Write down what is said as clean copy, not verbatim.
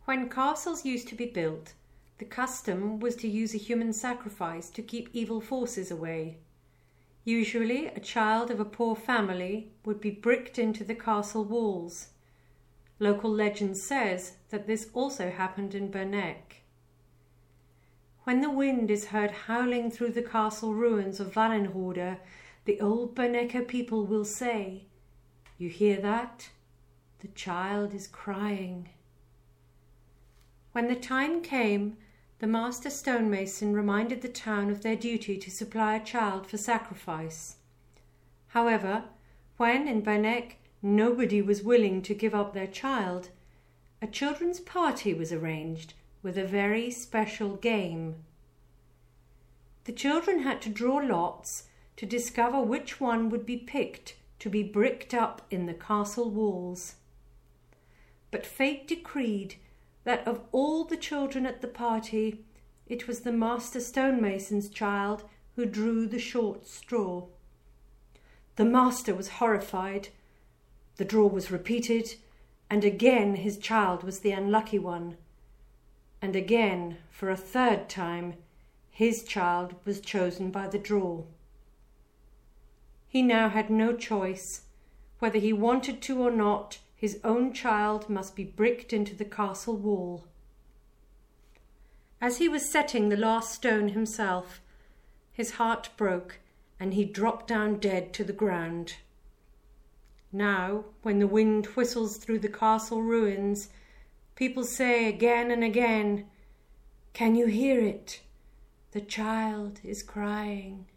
When castles used to be built, the custom was to use a human sacrifice to keep evil forces away. Usually, a child of a poor family would be bricked into the castle walls. Local legend says that this also happened in Berneck. When the wind is heard howling through the castle ruins of Wallenrode, the old Bernecker people will say, "You hear that? The child is crying." When the time came, the master stonemason reminded the town of their duty to supply a child for sacrifice. However, when in Berneck nobody was willing to give up their child, a children's party was arranged with a very special game. The children had to draw lots to discover which one would be picked to be bricked up in the castle walls. But fate decreed that of all the children at the party, it was the master stonemason's child who drew the short straw. The master was horrified. The draw was repeated, and again his child was the unlucky one. And again, for a third time, his child was chosen by the draw. He now had no choice. Whether he wanted to or not, his own child must be bricked into the castle wall. As he was setting the last stone himself, his heart broke and he dropped down dead to the ground. Now, when the wind whistles through the castle ruins, people say again and again, "Can you hear it? The child is crying."